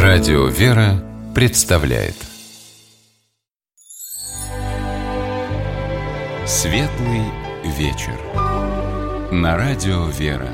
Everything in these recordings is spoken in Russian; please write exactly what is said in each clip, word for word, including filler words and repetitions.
Радио «Вера» представляет Светлый вечер на Радио «Вера».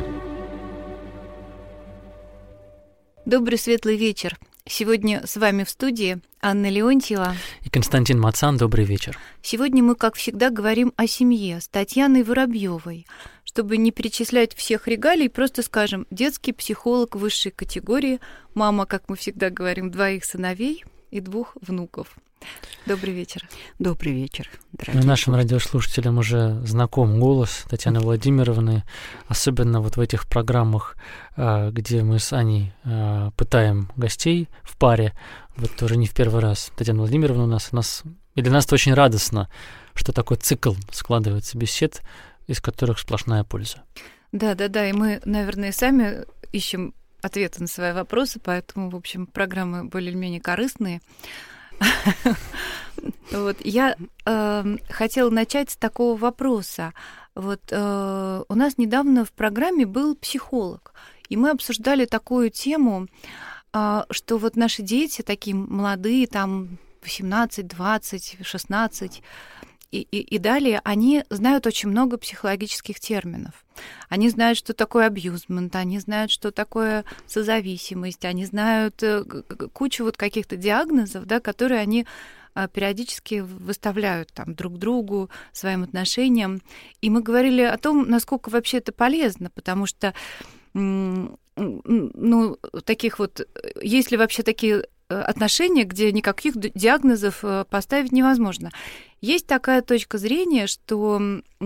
Добрый светлый вечер. Сегодня с вами в студии Анна Леонтьева и Константин Мацан. Добрый вечер. Сегодня мы, как всегда, говорим о семье с Татьяной Воробьевой. Чтобы не перечислять всех регалий, просто скажем: детский психолог высшей категории, мама, как мы всегда говорим, двоих сыновей и двух внуков. Добрый вечер. Добрый вечер, дорогие. Нашим радиослушателям уже знаком голос Татьяны Владимировны, особенно вот в этих программах, где мы с Аней пытаем гостей в паре. Вот тоже не в первый раз Татьяна Владимировна у нас. У нас и для нас это очень радостно, что такой цикл складывается бесед, из которых сплошная польза. Да, да, да. И мы, наверное, сами ищем ответы на свои вопросы, поэтому, в общем, программы более-менее корыстные. Вот я э, хотела начать с такого вопроса. Вот э, у нас недавно в программе был психолог, и мы обсуждали такую тему, э, что вот наши дети такие молодые, там восемнадцать, двадцать, шестнадцать и, и, и далее, они знают очень много психологических терминов. Они знают, что такое абьюзмент, они знают, что такое созависимость, они знают кучу вот каких-то диагнозов, да, которые они периодически выставляют там друг другу, своим отношениям. И мы говорили о том, насколько вообще это полезно, потому что, ну, таких вот, есть ли вообще такие отношения, где никаких диагнозов поставить невозможно. Есть такая точка зрения, что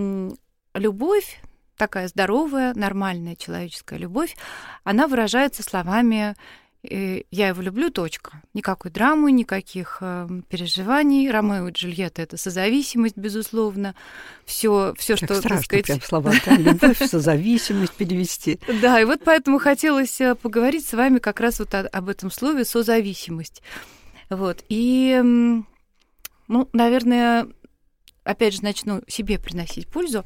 любовь, такая здоровая, нормальная человеческая любовь, она выражается словами «я его люблю, точка». Никакой драмы, никаких переживаний. Ромео и Джульетта — это созависимость, безусловно. Все, все, что, страшно, так сказать... прям слова, да, любовь, созависимость перевести. Да, и вот поэтому хотелось поговорить с вами как раз вот об этом слове «созависимость». Вот. И, ну, наверное, опять же, начну себе приносить пользу.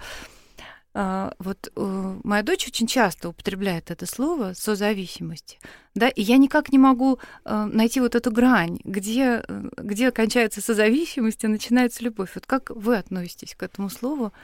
Вот моя дочь очень часто употребляет это слово «созависимость», да, и я никак не могу найти вот эту грань, где, где кончается созависимость и начинается любовь. Вот как вы относитесь к этому слову?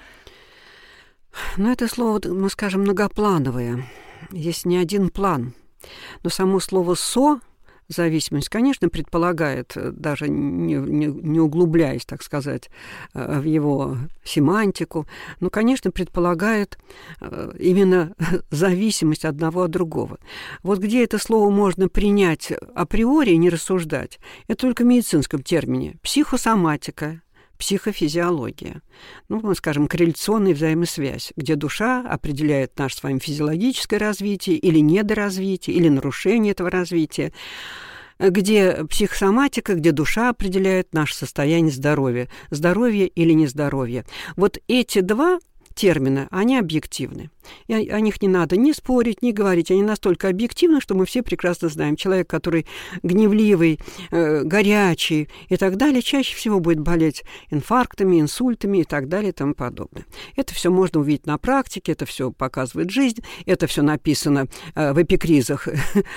Ну, это слово, мы скажем, многоплановое. Есть не один план. Но само слово «со» зависимость, конечно, предполагает, даже не, не, не углубляясь, так сказать, в его семантику, но, конечно, предполагает именно зависимость одного от другого. Вот где это слово можно принять априори и не рассуждать, это только в медицинском термине. Психосоматика, психофизиология. Ну, мы скажем, корреляционная взаимосвязь, где душа определяет наше с вами физиологическое развитие или недоразвитие, или нарушение этого развития, где психосоматика, где душа определяет наше состояние здоровья, здоровье или нездоровье. Вот эти два термина, они объективны. И о них не надо ни спорить, ни говорить. Они настолько объективны, что мы все прекрасно знаем. Человек, который гневливый, э, горячий и так далее, чаще всего будет болеть инфарктами, инсультами и так далее и тому подобное. Это все можно увидеть на практике, это все показывает жизнь, это все написано э, в эпикризах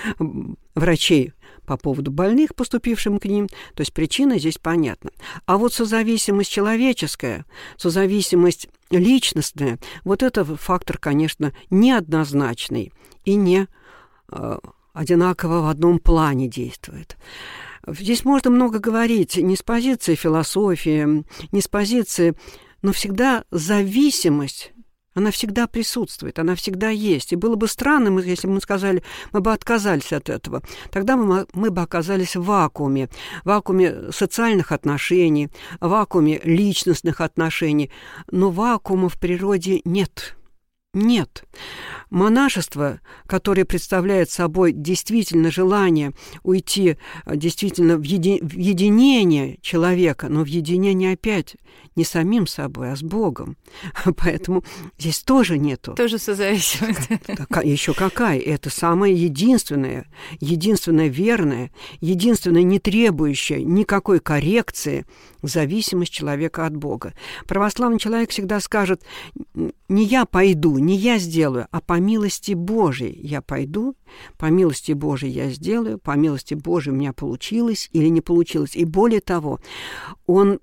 врачей по поводу больных, поступившим к ним. То есть причина здесь понятна. А вот созависимость человеческая, созависимость личностная, вот это фактор, конечно, неоднозначный и не э, одинаково в одном плане действует. Здесь можно много говорить не с позиции философии, не с позиции, но всегда зависимость, она всегда присутствует, она всегда есть. И было бы странно, если бы мы сказали, мы бы отказались от этого. Тогда мы, мы бы оказались в вакууме, в вакууме социальных отношений, в вакууме личностных отношений. Но вакуума в природе нет. Нет. Монашество, которое представляет собой действительно желание уйти действительно в, еди... в единение человека, но в единение опять не самим собой, а с Богом. Поэтому здесь тоже нету. Тоже созависимость. Еще какая? Это самое единственное, единственное верное, единственное не требующее никакой коррекции зависимость человека от Бога. Православный человек всегда скажет: не я пойду, Не я сделаю, а по милости Божией я пойду, по милости Божией я сделаю, по милости Божией у меня получилось или не получилось. И более того, он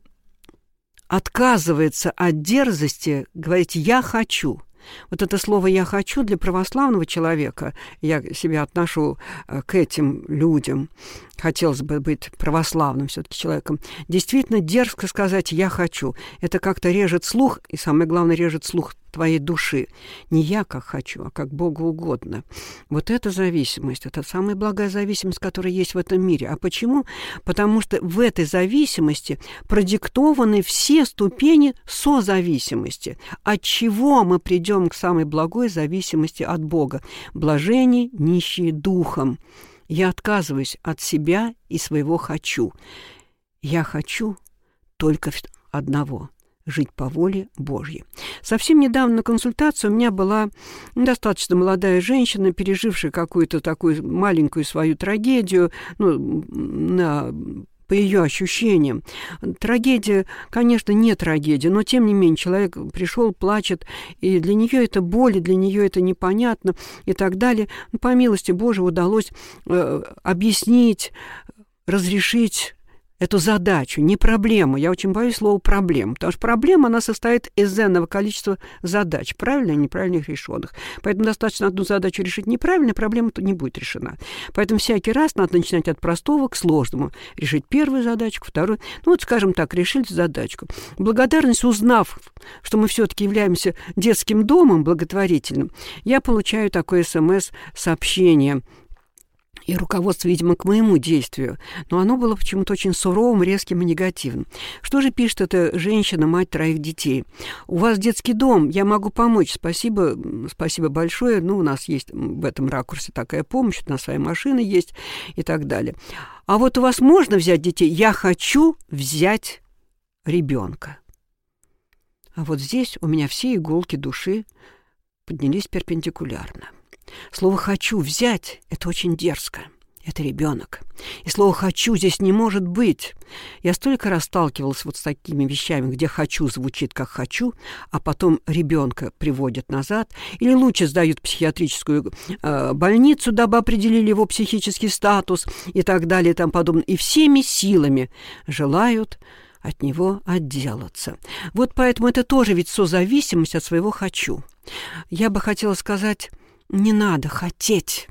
отказывается от дерзости говорить «я хочу». Вот это слово «я хочу» для православного человека, я себя отношу к этим людям, хотелось бы быть православным все-таки человеком, действительно дерзко сказать «я хочу». Это как-то режет слух, и самое главное, режет слух твоей души. Не я как хочу, а как Богу угодно. Вот эта зависимость, это самая благая зависимость, которая есть в этом мире. А почему? Потому что в этой зависимости продиктованы все ступени созависимости. От чего мы придем к самой благой зависимости от Бога? Блаженни, нищие духом. Я отказываюсь от себя и своего «хочу». Я хочу только одного – жить по воле Божьей. Совсем недавно на консультации у меня была достаточно молодая женщина, пережившая какую-то такую маленькую свою трагедию, ну, на, по ее ощущениям. Трагедия, конечно, не трагедия, но тем не менее человек пришел, плачет, и для нее это боль, и для нее это непонятно и так далее. Ну, по милости Божией удалось э, объяснить, разрешить эту задачу, не проблему. Я очень боюсь слова «проблема», потому что проблема, она состоит из энного количества задач, правильно и неправильно их решенных. Поэтому достаточно одну задачу решить неправильно, проблема то не будет решена. Поэтому всякий раз надо начинать от простого к сложному. Решить первую задачку, вторую. Ну вот, скажем так, решили задачку. Благодарность, узнав, что мы все-таки являемся детским домом благотворительным, я получаю такое смс-сообщение и руководство, видимо, к моему действию. Но оно было почему-то очень суровым, резким и негативным. Что же пишет эта женщина, мать троих детей? «У вас детский дом, я могу помочь. Спасибо, спасибо большое. Ну, у нас есть в этом ракурсе такая помощь, у нас своя машина есть и так далее. А вот у вас можно взять детей? Я хочу взять ребенка». А вот здесь у меня все иголки души поднялись перпендикулярно. Слово «хочу взять» — это очень дерзко. Это ребенок. И слово «хочу» здесь не может быть. Я столько раз сталкивалась вот с такими вещами, где «хочу» звучит как «хочу», а потом ребенка приводят назад, или лучше сдают в психиатрическую э, больницу, дабы определили его психический статус и так далее и тому подобное. И всеми силами желают от него отделаться. Вот поэтому это тоже ведь созависимость от своего «хочу». Я бы хотела сказать, не надо хотеть.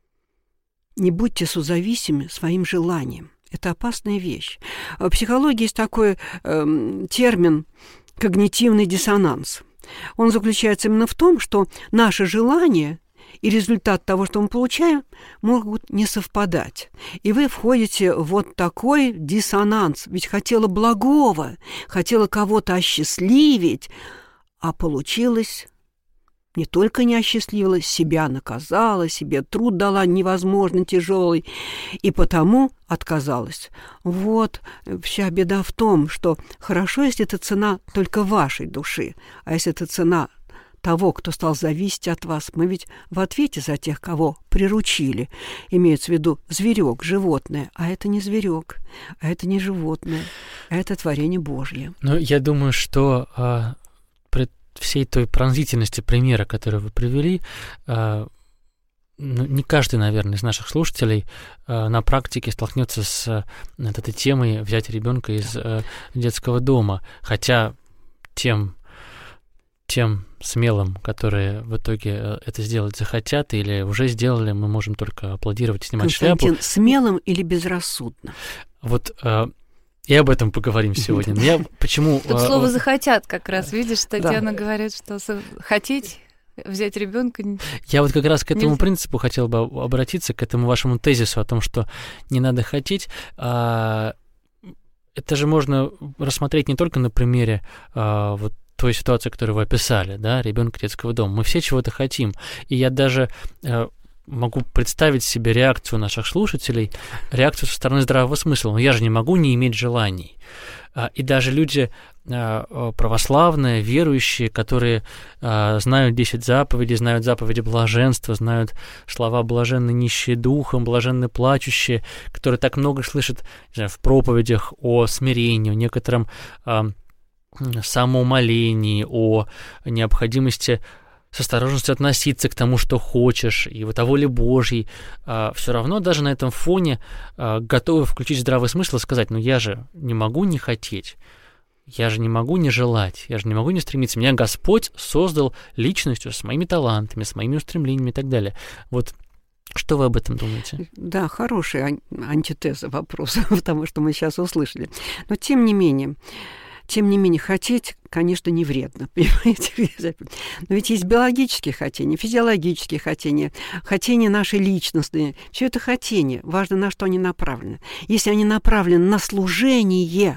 Не будьте созависимы своим желанием. Это опасная вещь. В психологии есть такой э, термин «когнитивный диссонанс». Он заключается именно в том, что наши желания и результат того, что мы получаем, могут не совпадать. И вы входите в вот такой диссонанс. Ведь хотела благого, хотела кого-то осчастливить, а получилось не только не осчастливила, себя наказала, себе труд дала невозможно тяжелый, и потому отказалась. Вот вся беда в том, что хорошо, если это цена только вашей души, а если это цена того, кто стал зависеть от вас, мы ведь в ответе за тех, кого приручили, имеется в виду зверек, животное, а это не зверек, а это не животное, а это творение Божье. Ну, я думаю, что а, при всей той пронзительности примера, который вы привели, а, ну, не каждый, наверное, из наших слушателей а, на практике столкнется с а, этой темой взять ребенка из а, детского дома, хотя тем тем смелым, которые в итоге это сделать захотят или уже сделали, мы можем только аплодировать и снимать Константин, шляпу. Смелым или безрассудным? Вот э, и об этом поговорим сегодня. Но я почему... Тут э, слово э, «захотят» как раз, видишь, Татьяна да. говорит, что хотеть взять ребенка. Я вот как раз к этому нельзя. принципу хотел бы обратиться, к этому вашему тезису о том, что не надо хотеть. А, это же можно рассмотреть не только на примере а, вот той ситуации, которую вы описали, да, ребенка детского дома. Мы все чего-то хотим. И я даже э, могу представить себе реакцию наших слушателей, реакцию со стороны здравого смысла. Но я же не могу не иметь желаний. А, и даже люди э, православные, верующие, которые э, знают десять заповедей, знают заповеди блаженства, знают слова «блаженны нищие духом», «блаженны плачущие», которые так много слышат, не знаю, в проповедях о смирении, о некотором э, самоумолении, о необходимости с осторожностью относиться к тому, что хочешь, и вот о воле Божьей, а, все равно даже на этом фоне а, готовы включить здравый смысл и сказать, ну я же не могу не хотеть, я же не могу не желать, я же не могу не стремиться. Меня Господь создал личностью с моими талантами, с моими устремлениями и так далее. Вот что вы об этом думаете? Да, хорошая ан- антитеза вопроса, потому что мы сейчас услышали. Но тем не менее, тем не менее, хотеть, конечно, не вредно, понимаете? Но ведь есть биологические хотения, физиологические хотения, хотения наши личностные. Все это хотения. Важно, на что они направлены. Если они направлены на служение,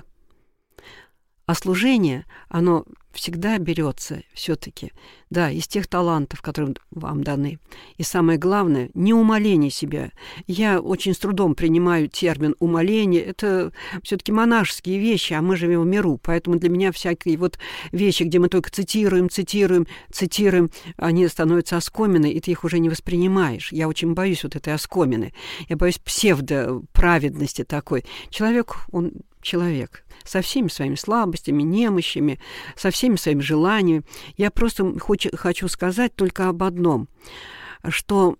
а служение, оно всегда берется все-таки, да, из тех талантов, которые вам даны. И самое главное, не умаление себя. Я очень с трудом принимаю термин умаление. Это все-таки монашеские вещи, а мы живем в миру. Поэтому для меня всякие вот вещи, где мы только цитируем, цитируем, цитируем, они становятся оскоминой, и ты их уже не воспринимаешь. Я очень боюсь вот этой оскомины. Я боюсь псевдоправедности такой. Человек, он человек, со всеми своими слабостями, немощами, со всеми своими желаниями. Я просто хочу, хочу сказать только об одном, что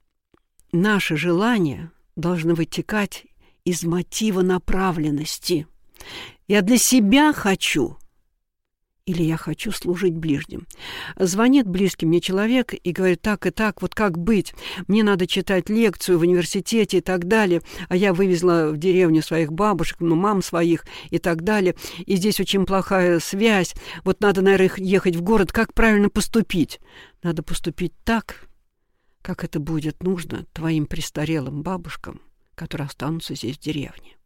наши желания должны вытекать из мотива направленности. Я для себя хочу, или я хочу служить ближним. Звонит близкий мне человек и говорит, так и так, вот как быть? Мне надо читать лекцию в университете и так далее, а я вывезла в деревню своих бабушек, ну, мам своих и так далее, и здесь очень плохая связь, вот надо, наверное, ехать в город, как правильно поступить? Надо поступить так, как это будет нужно твоим престарелым бабушкам, которые останутся здесь в деревне.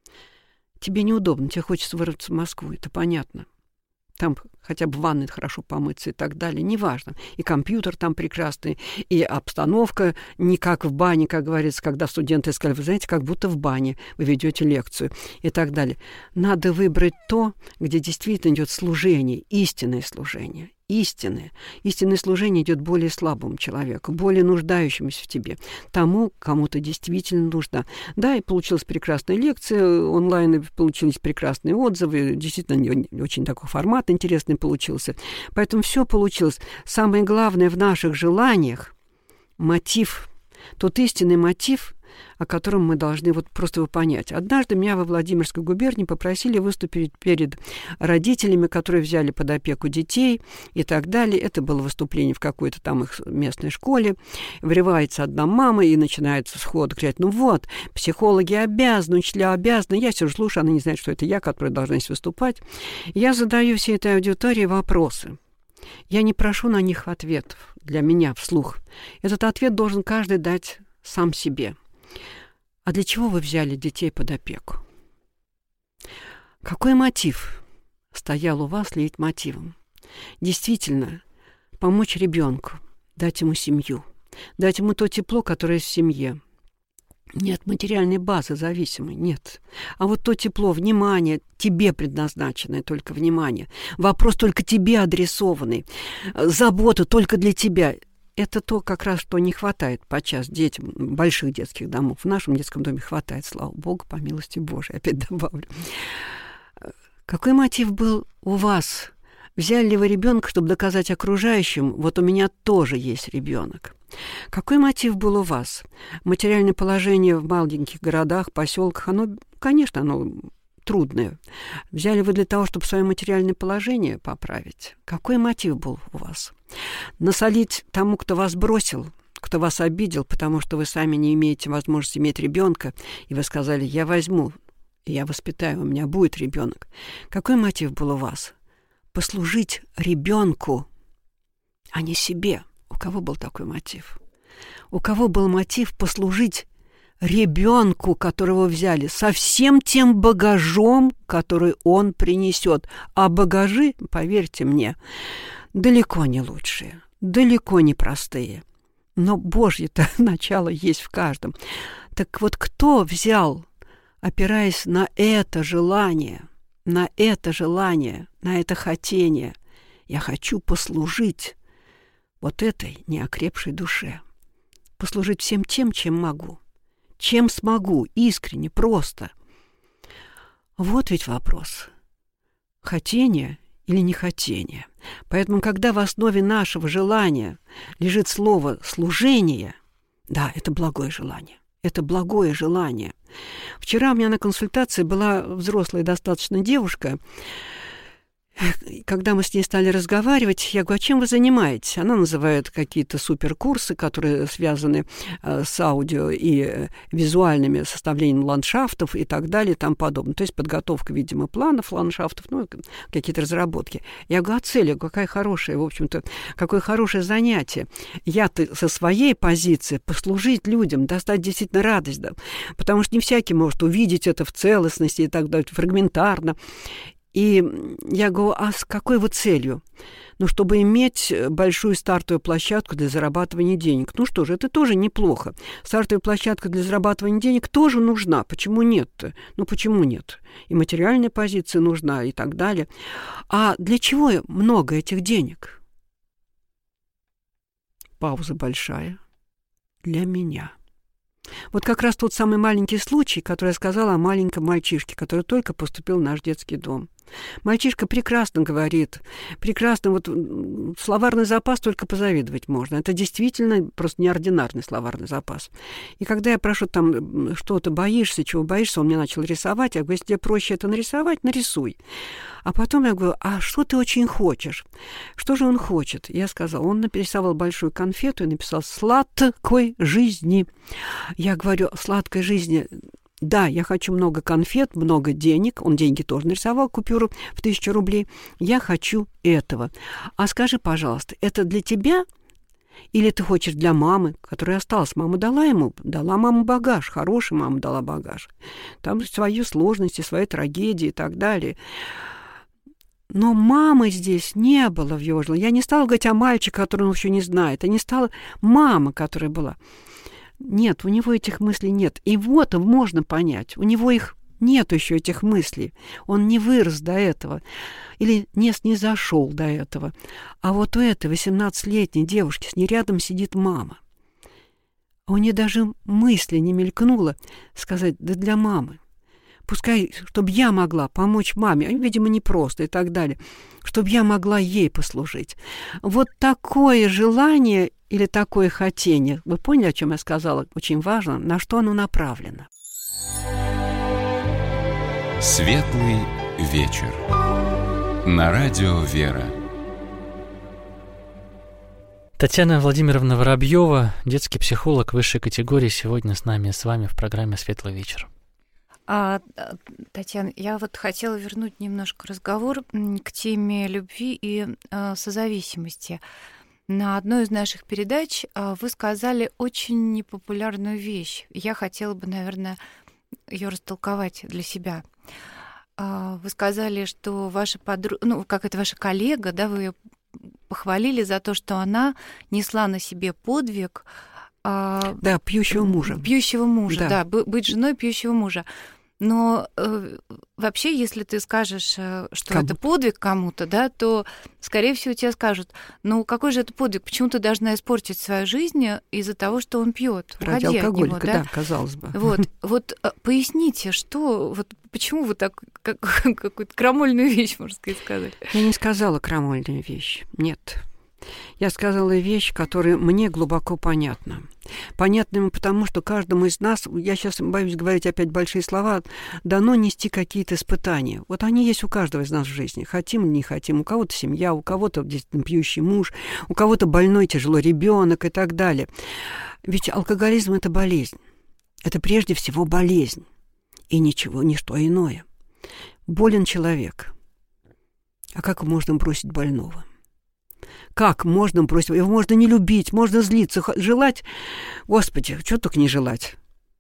Тебе неудобно, тебе хочется вырваться в Москву, это понятно. Там хотя бы в ванной хорошо помыться и так далее, неважно. И компьютер там прекрасный, и обстановка не как в бане, как говорится, когда студенты сказали, вы знаете, как будто в бане вы ведете лекцию и так далее. Надо выбрать то, где действительно идет служение, истинное служение. Истинное. Истинное служение идет более слабому человеку, более нуждающемуся в тебе, тому, кому ты действительно нужна. Да, и получилась прекрасная лекция, онлайн получились прекрасные отзывы, действительно очень такой формат интересный получился. Поэтому все получилось. Самое главное в наших желаниях — мотив, тот истинный мотив, о котором мы должны вот просто его понять. Однажды меня во Владимирской губернии попросили выступить перед родителями, которые взяли под опеку детей и так далее. Это было выступление в какой-то там их местной школе. Врывается одна мама и начинается сход. Говорит, ну вот, психологи обязаны, учителя обязаны. Я сижу, слушаю, она не знает, что это я, которая должна здесь выступать. Я задаю всей этой аудитории вопросы. Я не прошу на них ответов для меня вслух. Этот ответ должен каждый дать сам себе. А для чего вы взяли детей под опеку? Какой мотив стоял у вас лейтмотивом? Действительно, помочь ребенку, дать ему семью, дать ему то тепло, которое есть в семье. Нет материальной базы зависимой, нет. А вот то тепло, внимание, тебе предназначенное только внимание, вопрос только тебе адресованный, забота только для тебя – это то, как раз, что не хватает подчас детям больших детских домов. В нашем детском доме хватает, слава Богу, по милости Божией, опять добавлю. Какой мотив был у вас? Взяли ли вы ребенка, чтобы доказать окружающим, вот у меня тоже есть ребенок? Какой мотив был у вас? Материальное положение в маленьких городах, поселках, оно, конечно, оно трудное. Взяли вы для того, чтобы свое материальное положение поправить? Какой мотив был у вас? Насолить тому, кто вас бросил, кто вас обидел, потому что вы сами не имеете возможности иметь ребенка, и вы сказали, я возьму, я воспитаю, у меня будет ребенок. Какой мотив был у вас? Послужить ребенку, а не себе. У кого был такой мотив? У кого был мотив послужить ребенку, которого взяли, со всем тем багажом, который он принесет? А багажи, поверьте мне, далеко не лучшие, далеко не простые. Но Божье-то начало есть в каждом. Так вот, кто взял, опираясь на это желание, на это желание, на это хотение, я хочу послужить вот этой неокрепшей душе, послужить всем тем, чем могу, чем смогу, искренне, просто. Вот ведь вопрос. Хотение или нехотение. Поэтому, когда в основе нашего желания лежит слово «служение», да, это благое желание. Это благое желание. Вчера у меня на консультации была взрослая достаточно девушка. Когда мы с ней стали разговаривать, я говорю, а чем вы занимаетесь? Она называет какие-то суперкурсы, которые связаны с аудио и визуальными составлением ландшафтов и так далее и тому подобное. То есть подготовка, видимо, планов ландшафтов, ну, какие-то разработки. Я говорю, а цель, какая хорошая, в общем-то, какое хорошее занятие. Я-то со своей позиции послужить людям, достать действительно радость, да, потому что не всякий может увидеть это в целостности и так далее, фрагментарно. И я говорю, а с какой вот целью? Ну, чтобы иметь большую стартовую площадку для зарабатывания денег. Ну что же, это тоже неплохо. Стартовая площадка для зарабатывания денег тоже нужна. Почему нет-то? Ну, почему нет? И материальная позиция нужна, и так далее. А для чего много этих денег? Пауза большая. Для меня. Вот как раз тот самый маленький случай, который я сказала о маленьком мальчишке, который только поступил в наш детский дом. Мальчишка прекрасно говорит, прекрасно, вот словарный запас только позавидовать можно. Это действительно просто неординарный словарный запас. И когда я прошу там, что ты боишься, чего боишься, он мне начал рисовать. Я говорю, если тебе проще это нарисовать, нарисуй. А потом я говорю, а что ты очень хочешь? Что же он хочет? Я сказала, он нарисовал большую конфету и написал «сладкой жизни». Я говорю, сладкой жизни... Да, я хочу много конфет, много денег. Он деньги тоже нарисовал, купюру в тысячу рублей. Я хочу этого. А скажи, пожалуйста, это для тебя или ты хочешь для мамы, которая осталась? Мама дала ему, дала маму багаж, хороший мама дала багаж. Там свои сложности, свои трагедии и так далее. Но мамы здесь не было в его желании. Я не стала говорить о мальчике, который он еще не знает. Я не стала мама, которая была. Нет, у него этих мыслей нет. И вот можно понять, у него их нет еще, этих мыслей. Он не вырос до этого или не снизошел до этого. А вот у этой восемнадцатилетней девушки с ней рядом сидит мама. А у нее даже мысли не мелькнуло сказать, да для мамы. Пускай, чтобы я могла помочь маме, видимо, непросто и так далее, чтобы я могла ей послужить. Вот такое желание или такое хотение, вы поняли, о чем я сказала? Очень важно, на что оно направлено. Светлый вечер. На радио «Вера». Татьяна Владимировна Воробьева, детский психолог высшей категории, сегодня с нами, с вами в программе «Светлый вечер». А, Татьяна, я вот хотела вернуть немножко разговор к теме любви и а, созависимости. На одной из наших передач а, вы сказали очень непопулярную вещь. Я хотела бы, наверное, ее растолковать для себя. А, вы сказали, что ваша подруга, ну, как это ваша коллега, да, вы ее похвалили за то, что она несла на себе подвиг. А, да, пьющего мужа. Пьющего мужа, да, да быть женой пьющего мужа. Но э, вообще, если ты скажешь, э, что Кому? это подвиг кому-то, да, то, скорее всего, тебе скажут, ну какой же это подвиг? Почему ты должна испортить свою жизнь из-за того, что он пьет? Ради Уходи алкоголика, от него, да? да, казалось бы. Вот, вот поясните, что, вот почему вы так как, какую-то крамольную вещь, можно сказать? Я не сказала крамольную вещь, нет. Я сказала вещь, которая мне глубоко понятна. Понятна ему потому, что каждому из нас, я сейчас боюсь говорить опять большие слова, дано нести какие-то испытания. Вот они есть у каждого из нас в жизни. Хотим или не хотим. У кого-то семья, у кого-то действительно пьющий муж, у кого-то больной тяжело ребенок и так далее. Ведь алкоголизм – это болезнь. Это прежде всего болезнь. И ничего, ничто иное. Болен человек. А как можно бросить больного? Как можно бросить? Его можно не любить, можно злиться, желать. Господи, что только не желать.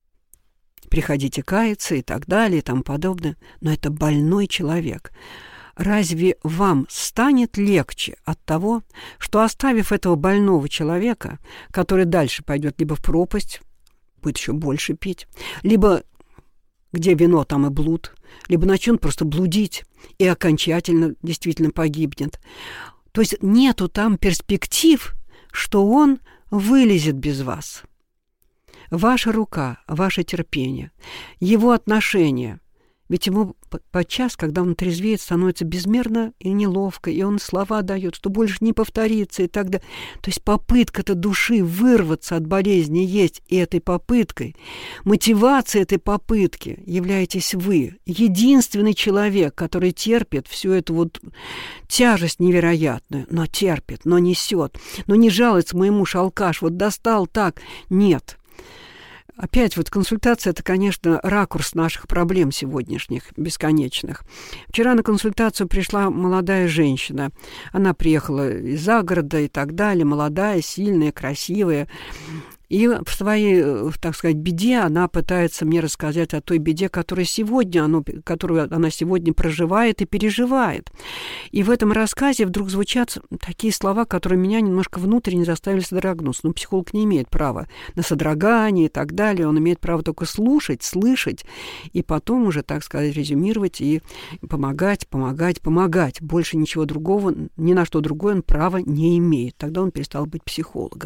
Приходите каяться и так далее, и тому подобное. Но это больной человек. Разве вам станет легче от того, что, оставив этого больного человека, который дальше пойдет либо в пропасть, будет еще больше пить, либо где вино, там и блуд, либо начнет просто блудить и окончательно действительно погибнет. То есть нету там перспектив, что он вылезет без вас. Ваша рука, ваше терпение, его отношение, Ведь ему подчас, когда он трезвеет, становится безмерно и неловко, и он слова дает, что больше не повторится и так далее. То есть попытка-то души вырваться от болезни есть, и этой попыткой, мотивацией этой попытки являетесь вы. Единственный человек, который терпит всю эту вот тяжесть невероятную, но терпит, но несет, но не жалуется мой муж алкаш, вот достал так. Нет. Опять вот консультация – это, конечно, ракурс наших проблем сегодняшних, бесконечных. Вчера на консультацию пришла молодая женщина. Она приехала из-за города и так далее, молодая, сильная, красивая. И в своей, так сказать, беде она пытается мне рассказать о той беде, которая сегодня, оно, которую она сегодня проживает и переживает. И в этом рассказе вдруг звучат такие слова, которые меня немножко внутренне заставили содрогнуться. Ну, психолог не имеет права на содрогание и так далее. Он имеет право только слушать, слышать, и потом уже, так сказать, резюмировать и помогать, помогать, помогать. Больше ничего другого, ни на что другое он права не имеет. Тогда он перестал быть психологом.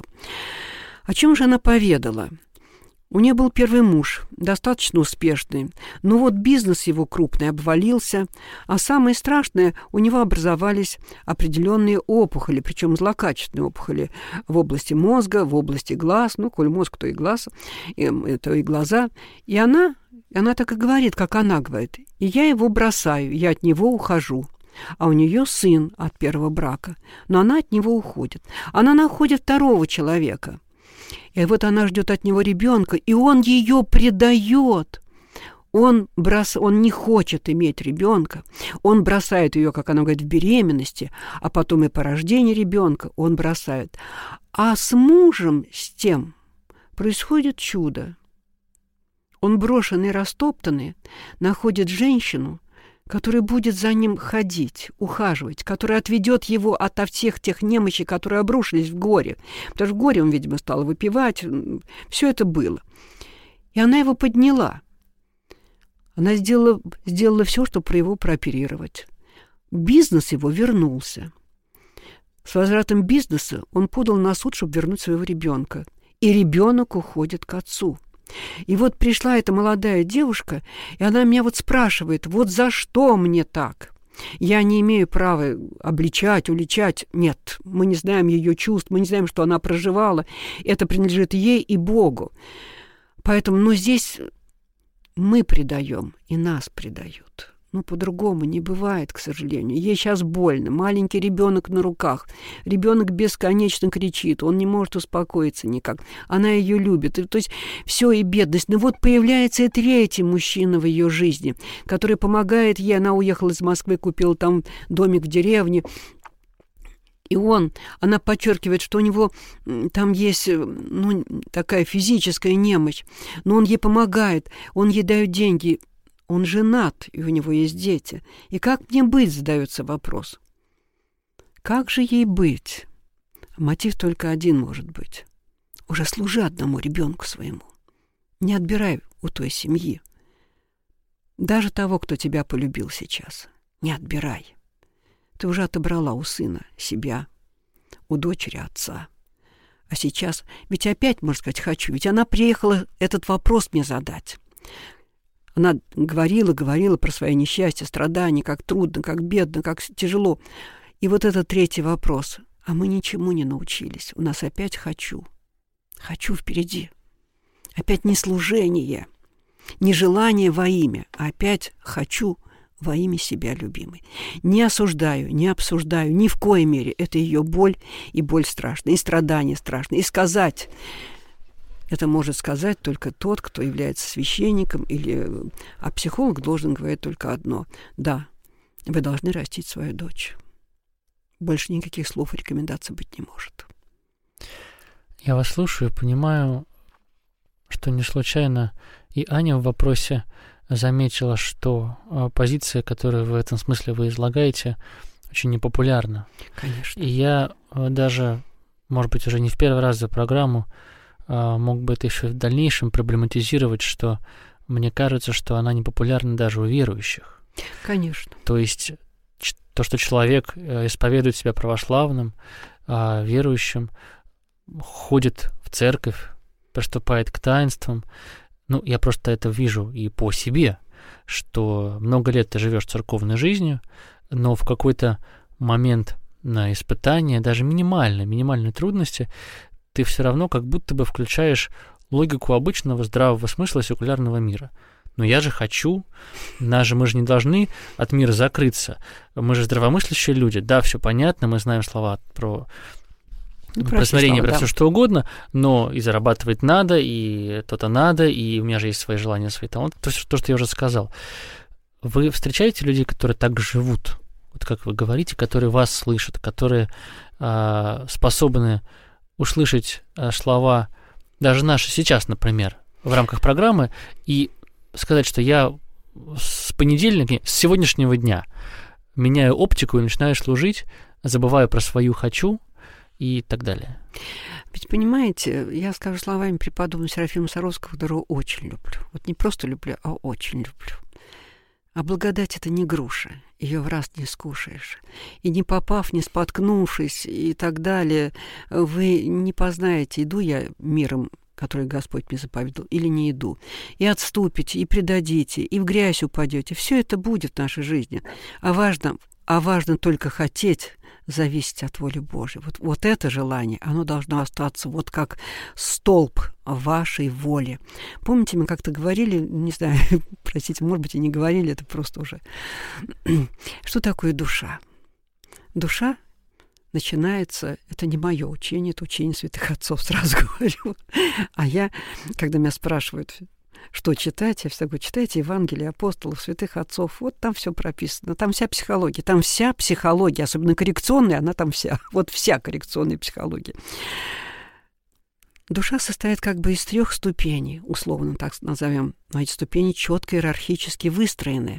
О чем же она поведала? У нее был первый муж, достаточно успешный, но вот бизнес его крупный обвалился, а самое страшное, у него образовались определенные опухоли, причем злокачественные опухоли в области мозга, в области глаз, ну, коль мозг, то и глаз, то и глаза. И она, она так и говорит, как она говорит, и я его бросаю, я от него ухожу. А у нее сын от первого брака, но она от него уходит. Она находит второго человека. И вот она ждет от него ребенка, и он ее предает. Он, брос... он не хочет иметь ребенка. Он бросает ее, как она говорит, в беременности, а потом и по рождении ребенка он бросает. А с мужем, с тем, происходит чудо. Он брошенный, растоптанный, находит женщину, который будет за ним ходить, ухаживать, который отведет его от всех тех немощей, которые обрушились в горе. Потому что в горе он, видимо, стал выпивать. Все это было. И она его подняла. Она сделала, сделала все, чтобы его прооперировать. Бизнес его вернулся. С возвратом бизнеса он подал на суд, чтобы вернуть своего ребенка. И ребенок уходит к отцу. И вот пришла эта молодая девушка, и она меня вот спрашивает, вот за что мне так? Я не имею права обличать, уличать. Нет, мы не знаем ее чувств, мы не знаем, что она проживала. Это принадлежит ей и Богу. Поэтому, ну, здесь мы предаем, и нас предают. Ну, по-другому не бывает, к сожалению. Ей сейчас больно. Маленький ребенок на руках. Ребенок бесконечно кричит. Он не может успокоиться никак. Она ее любит. И, то есть все и бедность. Но вот появляется и третий мужчина в ее жизни, который помогает ей. Она уехала из Москвы, купила там домик в деревне. И он, она подчеркивает, что у него там есть, ну, такая физическая немощь. Но он ей помогает. Он ей дает деньги. Он женат, и у него есть дети. И как мне быть, задается вопрос. Как же ей быть? Мотив только один может быть. Уже служи одному ребенку своему. Не отбирай у той семьи. Даже того, кто тебя полюбил сейчас. Не отбирай. Ты уже отобрала у сына себя, у дочери отца. А сейчас, ведь опять, можно сказать, хочу. Ведь она приехала этот вопрос мне задать. Она говорила, говорила про свои несчастья, страдания, как трудно, как бедно, как тяжело. И вот этот третий вопрос. А мы ничему не научились. У нас опять «хочу». «Хочу» впереди. Опять не служение, не желание во имя, а опять «хочу» во имя себя любимой. Не осуждаю, не обсуждаю, ни в коей мере. Это ее боль, и боль страшная, и страдания страшные. И сказать... Это может сказать только тот, кто является священником, или... а психолог должен говорить только одно. Да, вы должны растить свою дочь. Больше никаких слов и рекомендаций быть не может. Я вас слушаю, понимаю, что не случайно и Аня в вопросе заметила, что позиция, которую в этом смысле вы излагаете, очень непопулярна. Конечно. И я даже, может быть, уже не в первый раз за программу мог бы это еще в дальнейшем проблематизировать, что мне кажется, что она непопулярна даже у верующих. Конечно. То есть то, что человек исповедует себя православным, верующим, ходит в церковь, приступает к таинствам, ну, я просто это вижу и по себе. что много лет ты живешь церковной жизнью, но в какой-то момент на испытание, даже минимальной, минимальной трудности, ты все равно как будто бы включаешь логику обычного здравого смысла секулярного мира. Но я же хочу, нас же, мы же не должны от мира закрыться. Мы же здравомыслящие люди. Да, все понятно, мы знаем слова про ну, про смирение, про да. все что угодно, но и зарабатывать надо, и то-то надо, и у меня же есть свои желания, свои таланты. То, то, что я уже сказал. Вы встречаете людей, которые так живут, вот как вы говорите, которые вас слышат, которые э, способны услышать э, слова, даже наши сейчас, например, в рамках программы, и сказать, что я с понедельника, с сегодняшнего дня меняю оптику и начинаю служить, забываю про свою «хочу» и так далее. Ведь, понимаете, я скажу словами преподобного Серафима Саровского, которого очень люблю. Вот не просто люблю, а очень люблю. А благодать — это не груша, ее в раз не скушаешь. И не попав, не споткнувшись и так далее, вы не познаете, иду я миром, который Господь мне заповедал, или не иду. И отступите, и предадите, и в грязь упадете. Все это будет в нашей жизни. А важно, а важно только хотеть зависеть от воли Божьей. Вот, вот это желание, оно должно остаться вот как столб вашей воли. Помните, мы как-то говорили, не знаю, простите, может быть, и не говорили, это просто уже... Что такое душа? Душа начинается, это не мое учение, это учение святых отцов, сразу говорю. А я, когда меня спрашивают, что читать, я всегда говорю, читайте Евангелие апостолов, святых отцов, вот там все прописано, там вся психология, там вся психология, особенно коррекционная, она там вся, вот вся коррекционная психология. Душа состоит как бы из трех ступеней, условно так назовем, но эти ступени четко иерархически выстроены.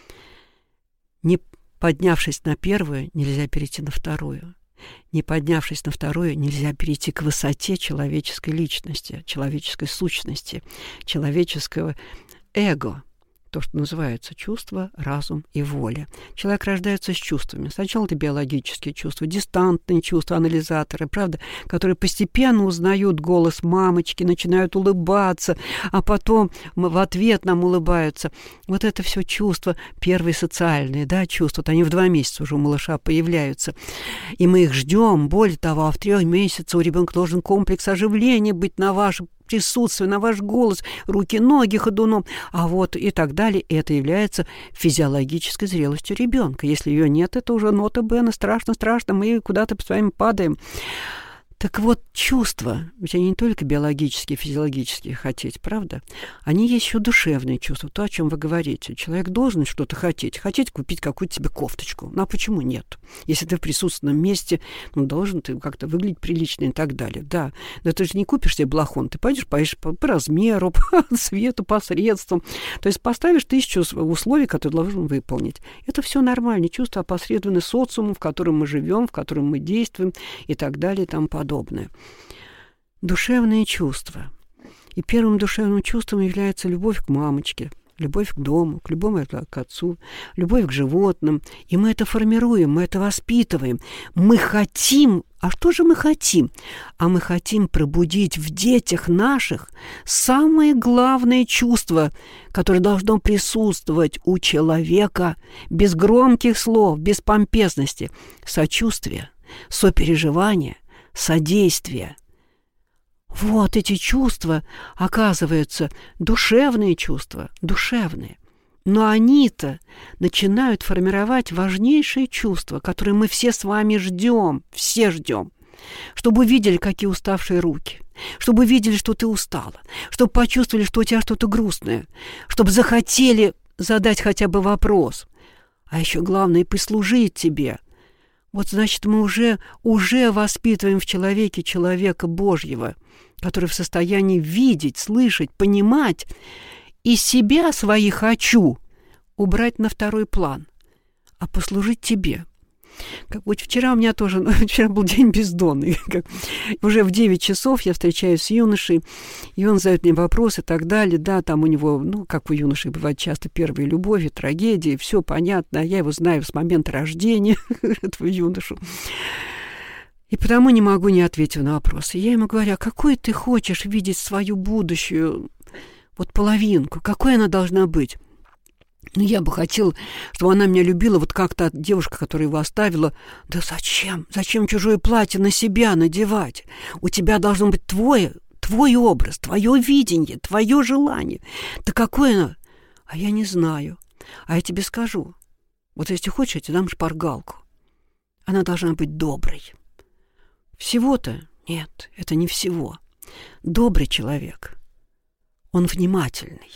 Не поднявшись на первую, нельзя перейти на вторую. Не поднявшись на вторую, нельзя перейти к высоте человеческой личности, человеческой сущности, человеческого эго, то, что называется чувство, разум и воля. Человек рождается с чувствами. Сначала это биологические чувства, дистантные чувства, анализаторы, правда, которые постепенно узнают голос мамочки, начинают улыбаться, а потом в ответ нам улыбаются. Вот это все чувства, первые социальные, да, чувства, вот они в два месяца уже у малыша появляются. И мы их ждем. Более того, а в трех месяцах у ребенка должен комплекс оживления быть на ваше присутствие, на ваш голос, руки, ноги ходуном, а вот и так далее. Это является физиологической зрелостью ребенка. Если ее нет, это уже нота Бена, страшно-страшно, мы куда-то с вами падаем. Так вот, чувства, ведь они не только биологические, физиологические хотеть, правда? Они есть еще душевные чувства, то, о чем вы говорите. Человек должен что-то хотеть, хотеть купить какую-то себе кофточку. Ну, а почему нет? Если ты в присутственном месте, ну, должен ты как-то выглядеть прилично и так далее. Да, но ты же не купишь себе балахон, ты пойдешь, поешь по, по размеру, по цвету, по средствам. То есть поставишь тысячу условий, которые должен выполнить. Это все нормально. Чувства опосредованы социумом, в котором мы живем, в котором мы действуем и так далее и тому подобное. Подобное. Душевные чувства. И первым душевным чувством является любовь к мамочке, любовь к дому, к любому к отцу, любовь к животным. И мы это формируем, мы это воспитываем. Мы хотим, а что же мы хотим? А мы хотим пробудить в детях наших самое главное чувство, которое должно присутствовать у человека без громких слов, без помпезности. Сочувствие, сопереживание, содействие. Вот эти чувства, оказываются, душевные чувства, душевные. Но они-то начинают формировать важнейшие чувства, которые мы все с вами ждем, все ждем. Чтобы увидели, какие уставшие руки, чтобы увидели, что ты устала, чтобы почувствовали, что у тебя что-то грустное, чтобы захотели задать хотя бы вопрос. А еще главное, послужить тебе. Вот, значит, мы уже, уже воспитываем в человеке человека Божьего, который в состоянии видеть, слышать, понимать и себя, свои «хочу» убрать на второй план, а послужить тебе. Как, вот вчера у меня тоже, ну, вчера был день бездонный. Как, уже в девять часов я встречаюсь с юношей, и он задает мне вопросы и так далее. Да, там у него, ну, как у юношей бывает часто первые любови, трагедии, все понятно. Я его знаю с момента рождения, этого юношу. И потому не могу не ответить на вопросы. Я ему говорю, а какой ты хочешь видеть свою будущую вот половинку? Какой она должна быть? Ну, я бы хотел, чтобы она меня любила, вот как-то девушка, которая его оставила. Да зачем? Зачем чужое платье на себя надевать? У тебя должно быть твое, твой образ, твое видение, твое желание. Да какое оно? А я не знаю. А я тебе скажу. Вот если хочешь, я тебе дам шпаргалку. Она должна быть доброй. Всего-то? Нет, это не всего. Добрый человек, он внимательный.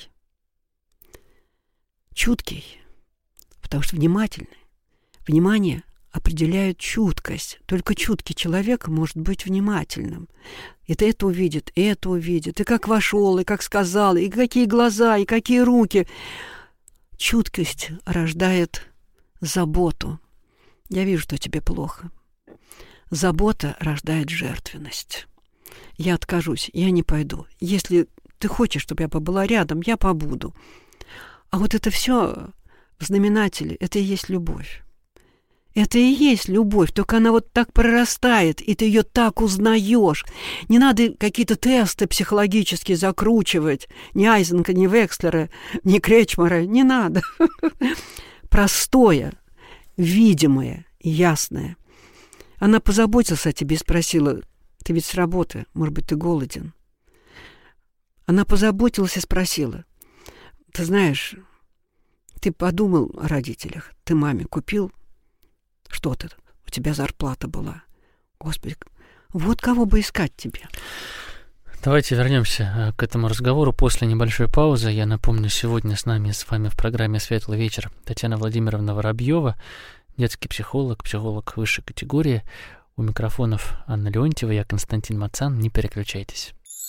Чуткий, потому что внимательный. Внимание определяет чуткость. Только чуткий человек может быть внимательным. И ты это увидит, и это увидит. И как вошел, и как сказал, и какие глаза, и какие руки. Чуткость рождает заботу. Я вижу, что тебе плохо. Забота рождает жертвенность. Я откажусь, я не пойду. Если ты хочешь, чтобы я побыла рядом, я побуду. А вот это все в знаменателе, это и есть любовь. Это и есть любовь, только она вот так прорастает, и ты ее так узнаешь. Не надо какие-то тесты психологические закручивать. Ни Айзенка, ни Векслера, ни Кречмара, не надо. Простое, видимое, ясное. Она позаботилась о тебе и спросила: ты ведь с работы, может быть, ты голоден? Она позаботилась и спросила: ты знаешь, ты подумал о родителях, ты маме купил что-то, у тебя зарплата была. Господи, вот кого бы искать тебе. Давайте вернемся к этому разговору после небольшой паузы. Я напомню, сегодня с нами, с вами в программе «Светлый вечер» Татьяна Владимировна Воробьева, детский психолог, психолог высшей категории. У микрофонов Анна Леонтьева, я Константин Мацан. Не переключайтесь.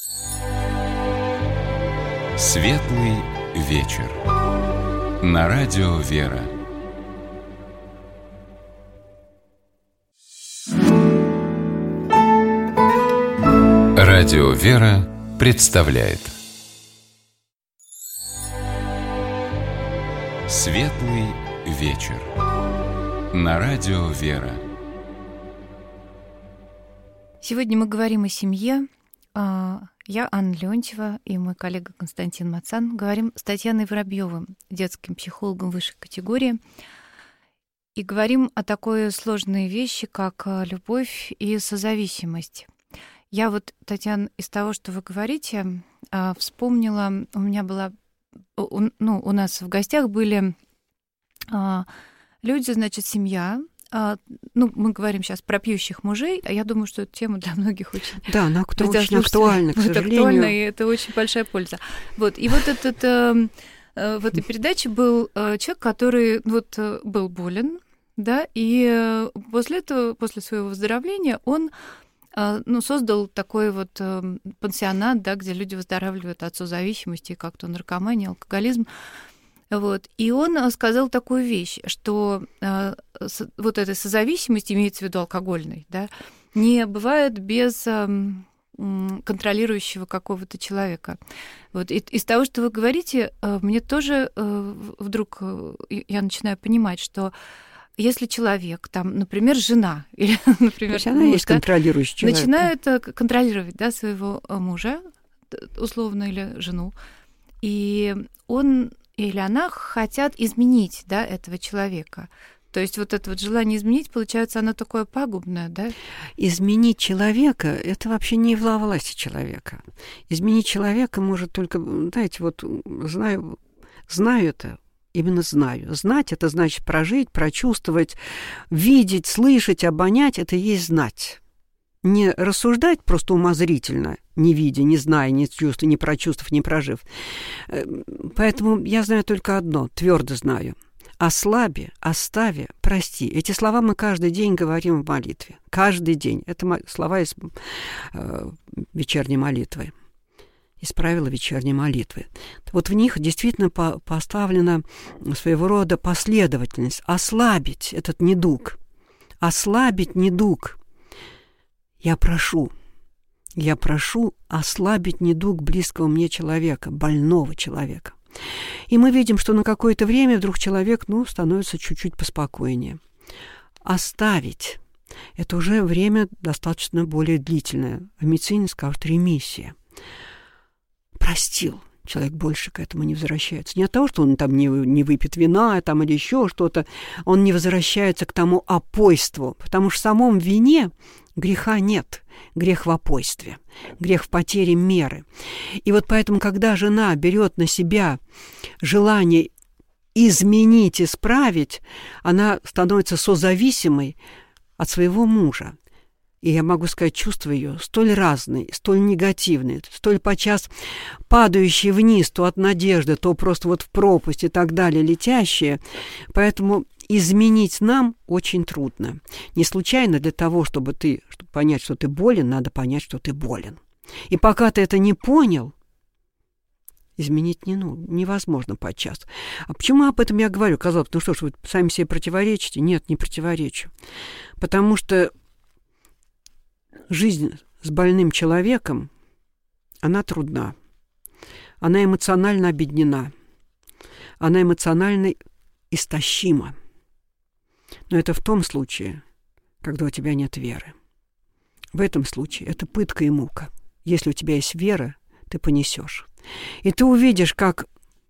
Светлый вечер. На радио «Вера». Радио «Вера» представляет Светлый вечер. На радио «Вера». Сегодня мы говорим о семье. Я, Анна Леонтьева, и мой коллега Константин Мацан говорим с Татьяной Воробьевой, детским психологом высшей категории, и говорим о такой сложной вещи, как любовь и созависимость. Я вот, Татьяна, из того, что вы говорите, вспомнила, у меня была, ну, у нас в гостях были люди, значит, семья. Ну, мы говорим сейчас про пьющих мужей, а я думаю, что эта тема для многих очень... Да, она очень актуальна, к сожалению. Актуальна, и это очень большая польза. Вот, и вот этот, в этой передаче был человек, который вот был болен, да, и после этого, после своего выздоровления, он ну, создал такой вот пансионат, да, где люди выздоравливают от созависимости, как-то наркомания, алкоголизм. Вот. И он сказал такую вещь, что э, с, вот этой созависимости, имеется в виду алкогольной, да, не бывает без э, контролирующего какого-то человека. Вот. И из того, что вы говорите, э, мне тоже э, вдруг э, я начинаю понимать, что если человек, там, например, жена, или, например, то есть она муж, есть контролирующий да, человек, начинает да? контролировать, да, своего мужа, условно, или жену, и он или она хотят изменить, да, этого человека. То есть вот это вот желание изменить, получается, оно такое пагубное, да? Изменить человека — это вообще не во власти человека. Изменить человека может только, знаете, вот знаю, знаю это, именно знаю. Знать — это значит прожить, прочувствовать, видеть, слышать, обонять — это и есть знать. Не рассуждать просто умозрительно, не видя, не зная, не чувствуя, не прочувствовав, не прожив. Поэтому я знаю только одно, твердо знаю. Ослаби, остави, прости. Эти слова мы каждый день говорим в молитве. Каждый день. Это слова из э, вечерней молитвы. Из правила вечерней молитвы. Вот в них действительно по- поставлена своего рода последовательность. Ослабить этот недуг. Ослабить недуг. Я прошу, я прошу ослабить недуг близкого мне человека, больного человека. И мы видим, что на какое-то время вдруг человек, ну, становится чуть-чуть поспокойнее. Оставить – это уже время достаточно более длительное. В медицине скажут ремиссия. Простил, человек больше к этому не возвращается. Не от того, что он там не, не выпьет вина там, или еще что-то, он не возвращается к тому опойству, потому что в самом вине греха нет, грех в опойстве, грех в потере меры. И вот поэтому, когда жена берет на себя желание изменить, исправить, она становится созависимой от своего мужа. И я могу сказать, чувства ее столь разные, столь негативные, столь подчас падающие вниз, то от надежды, то просто вот в пропасть и так далее, летящие. Поэтому изменить нам очень трудно. Не случайно для того, чтобы ты, чтобы понять, что ты болен, надо понять, что ты болен. И пока ты это не понял, изменить не, ну, невозможно подчас. А почему об этом я говорю? Казалось, ну что ж, вы сами себе противоречите? Нет, не противоречу. Потому что жизнь с больным человеком, она трудна. Она эмоционально обеднена. Она эмоционально истощима. Но это в том случае, когда у тебя нет веры. В этом случае это пытка и мука. Если у тебя есть вера, ты понесешь. И ты увидишь, как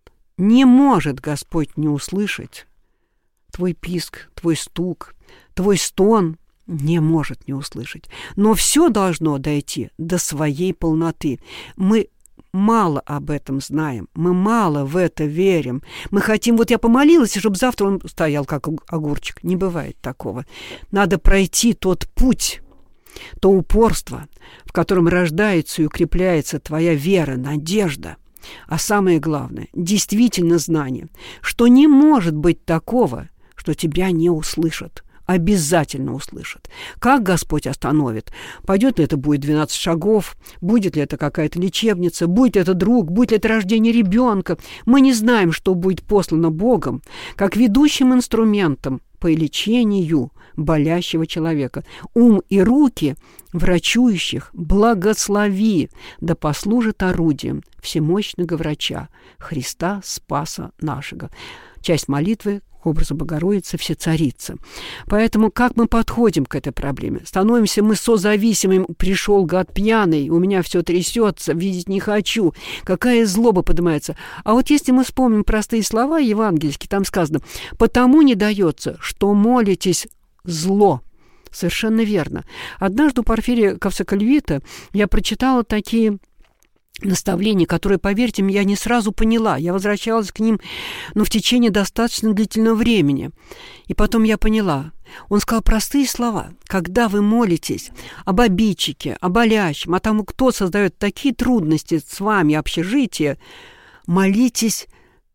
не может Господь не услышать твой писк, твой стук, твой стон, не может не услышать. Но все должно дойти до своей полноты. Мы мало об этом знаем, мы мало в это верим. Мы хотим, вот я помолилась, и чтобы завтра он стоял как огурчик. Не бывает такого. Надо пройти тот путь, то упорство, в котором рождается и укрепляется твоя вера, надежда. А самое главное, действительно знание, что не может быть такого, что тебя не услышат. Обязательно услышат. Как Господь остановит? Пойдет ли это будет двенадцать шагов? Будет ли это какая-то лечебница? Будет ли это друг? Будет ли это рождение ребенка? Мы не знаем, что будет послано Богом, как ведущим инструментом по лечению болящего человека. Ум и руки врачующих благослови, да послужит орудием всемощного врача Христа Спаса нашего. Часть молитвы к образу Богородицы Всецарицы. Поэтому как мы подходим к этой проблеме? Становимся мы созависимым, пришел гад пьяный, у меня все трясется, видеть не хочу, какая злоба поднимается. А вот если мы вспомним простые слова евангельские, там сказано, потому не дается, что молитесь зло. Совершенно верно. Однажды у Порфирия Кавсокольвита я прочитала такие наставления, которые, поверьте мне, я не сразу поняла. Я возвращалась к ним, но в течение достаточно длительного времени. И потом я поняла. Он сказал простые слова. Когда вы молитесь об обидчике, о болящем, о том, кто создает такие трудности с вами, общежитие, молитесь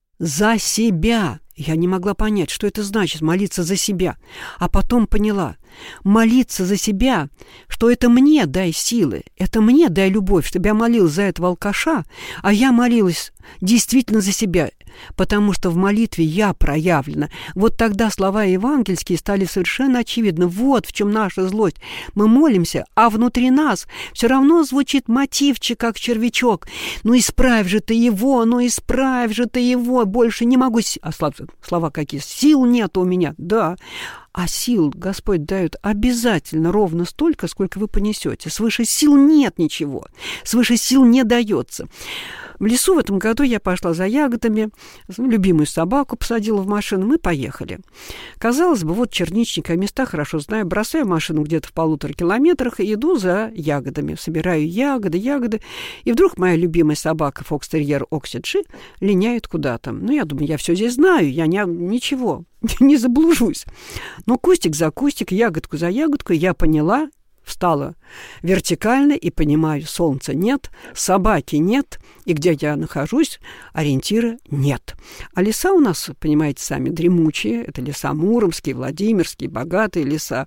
за себя. Я не могла понять, что это значит, молиться за себя. А потом поняла, молиться за себя, что это мне дай силы, это мне дай любовь, чтобы я молилась за этого алкаша, а я молилась действительно за себя, потому что в молитве я проявлена. Вот тогда слова евангельские стали совершенно очевидны. Вот в чем наша злость. Мы молимся, а внутри нас все равно звучит мотивчик, как червячок. Ну исправь же ты его, ну исправь же ты его, больше не могу... А слова какие? Сил нет у меня, да. А сил Господь дает обязательно ровно столько, сколько вы понесете. Свыше сил нет ничего. Свыше сил не дается. В лесу в этом году я пошла за ягодами, любимую собаку посадила в машину, мы поехали. Казалось бы, вот черничник, я места хорошо знаю, бросаю машину где-то в полутора километрах и иду за ягодами, собираю ягоды, ягоды, и вдруг моя любимая собака, фокстерьер Оксиджи, линяет куда-то. Ну, я думаю, я все здесь знаю, я не, ничего, не заблужусь. Но кустик за кустик, ягодку за ягодку я поняла, встала вертикально и понимаю, солнца нет, собаки нет, и где я нахожусь, ориентира нет. А леса у нас, понимаете сами, дремучие. Это леса Муромские, Владимирские, богатые леса.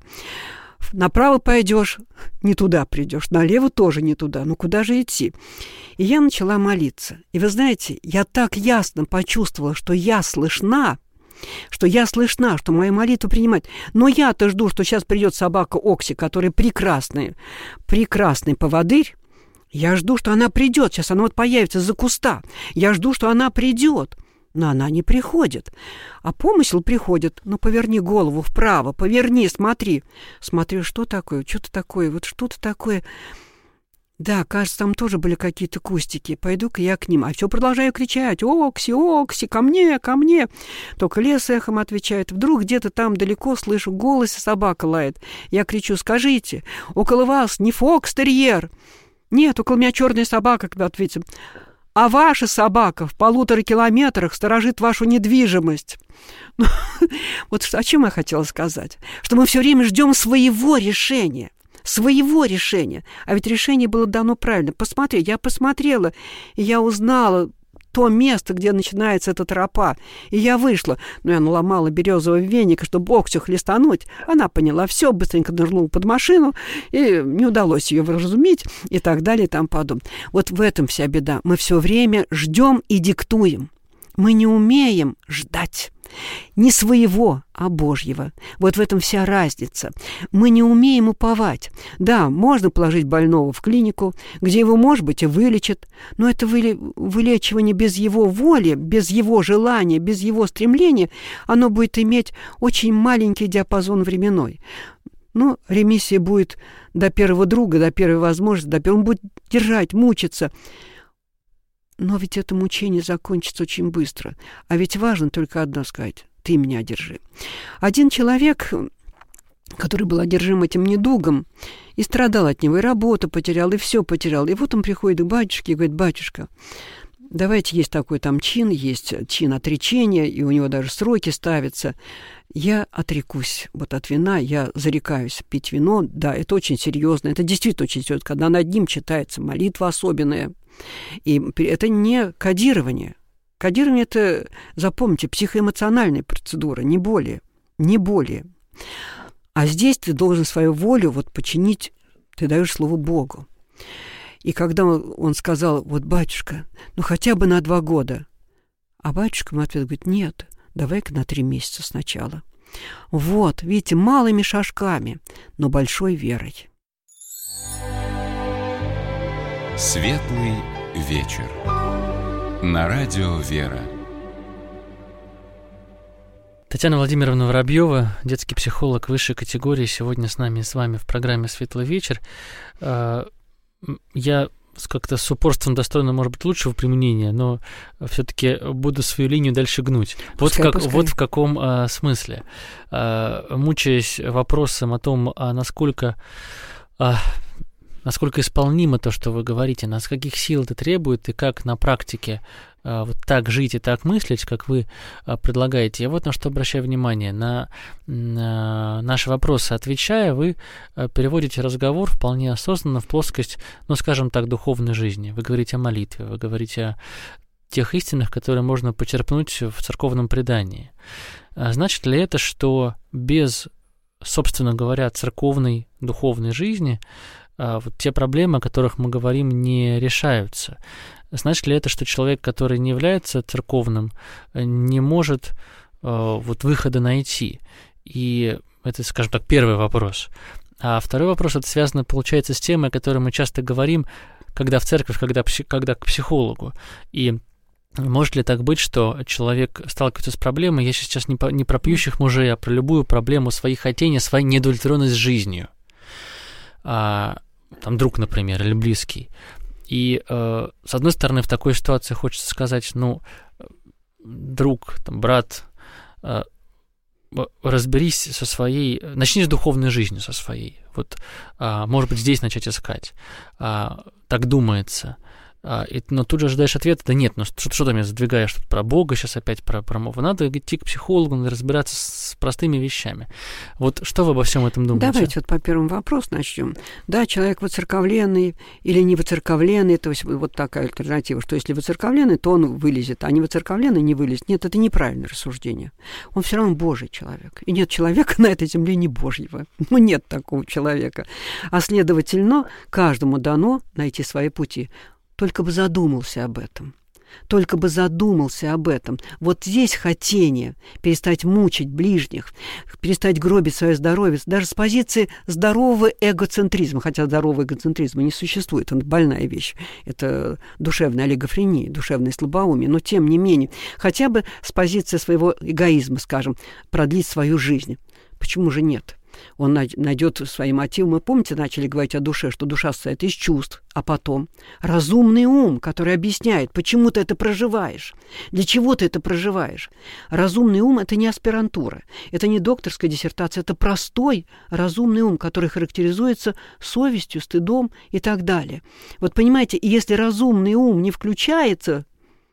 Направо пойдешь, не туда придешь, налево тоже не туда. Ну куда же идти? И я начала молиться. И вы знаете, я так ясно почувствовала, что я слышна, что я слышна, что мою молитву принимают. Но я-то жду, что сейчас придет собака Окси, которая прекрасный, прекрасный поводырь. Я жду, что она придет. Сейчас она вот появится из-за куста. Я жду, что она придет. Но она не приходит. А помысел приходит. Ну, поверни голову вправо, поверни, смотри. Смотрю, что такое, что-то такое, вот что-то такое Да, кажется, там тоже были какие-то кустики. Пойду-ка я к ним. А все продолжаю кричать: «Окси, Окси, ко мне, ко мне!» Только лес эхом отвечает. Вдруг где-то там далеко слышу голос, и собака лает. Я кричу: «Скажите, около вас не фокстерьер?» «Нет, около меня черная собака», когда ответим. «А ваша собака в полутора километрах сторожит вашу недвижимость». Ну, вот о чем я хотела сказать. Что мы все время ждем своего решения. Своего решения. А ведь решение было дано правильно. Посмотри, я посмотрела, и я узнала то место, где начинается эта тропа. И я вышла. Но я наломала березовый веник, чтобы Оксю хлестануть. Она поняла все, быстренько нырнула под машину, и не удалось ее вразумить, и так далее, и тому подобное. Вот в этом вся беда. Мы все время ждем и диктуем. Мы не умеем ждать. Не своего, а Божьего. Вот в этом вся разница. Мы не умеем уповать. Да, можно положить больного в клинику, где его, может быть, и вылечат, но это вылечивание без его воли, без его желания, без его стремления, оно будет иметь очень маленький диапазон временной. Ну, ремиссия будет до первого друга, до первой возможности, до первого, он будет держать, мучиться. Но ведь это мучение закончится очень быстро. А ведь важно только одно сказать: ты меня держи. Один человек, который был одержим этим недугом, и страдал от него, и работу потерял, и все потерял. И вот он приходит к батюшке и говорит: «Батюшка, давайте, есть такой там чин, есть чин отречения, и у него даже сроки ставятся. Я отрекусь вот от вина, я зарекаюсь пить вино». Да, это очень серьезно, это действительно очень серьезно, когда над ним читается молитва особенная. И это не кодирование. Кодирование – это, запомните, психоэмоциональная процедура, не более, не более. А здесь ты должен свою волю вот подчинить, ты даешь слово Богу. И когда он сказал: «Вот, батюшка, ну хотя бы на два года», а батюшка ему ответ говорит: «Нет, давай-ка на три месяца сначала». Вот, видите, малыми шажками, но большой верой. Светлый вечер. На радио «Вера». Татьяна Владимировна Воробьева, детский психолог высшей категории, сегодня с нами, с вами в программе «Светлый вечер». Я как-то с упорством достойно, может быть, лучшего применения, но все-таки буду свою линию дальше гнуть. Пускай, вот, как, вот в каком а, смысле. А, мучаясь вопросом о том, а насколько... А, насколько исполнимо то, что вы говорите, нас каких сил это требует, и как на практике а, вот так жить и так мыслить, как вы а, предлагаете. Я вот на что обращаю внимание. На, на наши вопросы отвечая, вы а, переводите разговор вполне осознанно в плоскость, ну, скажем так, духовной жизни. Вы говорите о молитве, вы говорите о тех истинах, которые можно почерпнуть в церковном предании. А значит ли это, что без, собственно говоря, церковной духовной жизни вот те проблемы, о которых мы говорим, не решаются? Значит ли это, что человек, который не является церковным, не может вот выхода найти? И это, скажем так, первый вопрос. А второй вопрос, это связано, получается, с темой, о которой мы часто говорим, когда в церковь, когда, когда к психологу. И может ли так быть, что человек сталкивается с проблемой, я сейчас не, по, не про пьющих мужей, а про любую проблему своих хотений, свою неудовлетворенность жизнью? А, там друг, например, или близкий. И, э, с одной стороны, в такой ситуации хочется сказать: ну, друг, там, брат, э, разберись со своей, начни с духовной жизнью со своей. Вот, э, может быть, здесь начать искать. Э, так думается. А, и, но тут же ожидаешь ответа: да нет, ну что, что ты меня задвигаешь тут про Бога, сейчас опять про, про мову. Надо идти к психологу, надо разбираться с простыми вещами. Вот что вы обо всем этом думаете? Давайте вот по первому вопросу начнем. Да, человек воцерковленный или не воцерковленный, то есть вот такая альтернатива, что если воцерковленный, то он вылезет, а не воцерковленный не вылезет. Нет, это неправильное рассуждение. Он все равно Божий человек. И нет человека на этой земле не Божьего. Ну, нет такого человека. А следовательно, каждому дано найти свои пути. Только бы задумался об этом. Только бы задумался об этом. Вот здесь хотение перестать мучить ближних, перестать гробить свое здоровье, даже с позиции здорового эгоцентризма, хотя здорового эгоцентризма не существует, это больная вещь, это душевная олигофрения, душевное слабоумие, но тем не менее, хотя бы с позиции своего эгоизма, скажем, продлить свою жизнь. Почему же нет? Он найдет свои мотивы. Мы, помните, начали говорить о душе, что душа состоит из чувств, а потом разумный ум, который объясняет, почему ты это проживаешь, для чего ты это проживаешь. Разумный ум – это не аспирантура, это не докторская диссертация, это простой разумный ум, который характеризуется совестью, стыдом и так далее. Вот понимаете, если разумный ум не включается,